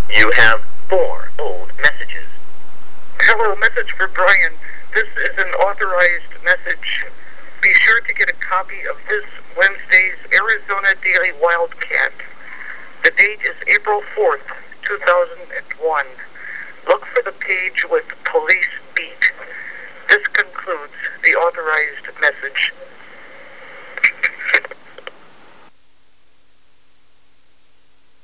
You have 4 old messages. Hello, message for Brian. This is an authorized message. Be sure to get a copy of this Wednesday's Arizona Daily Wildcat. The date is April 4th, 2001. Look for the page with Police Beat. This concludes the authorized message.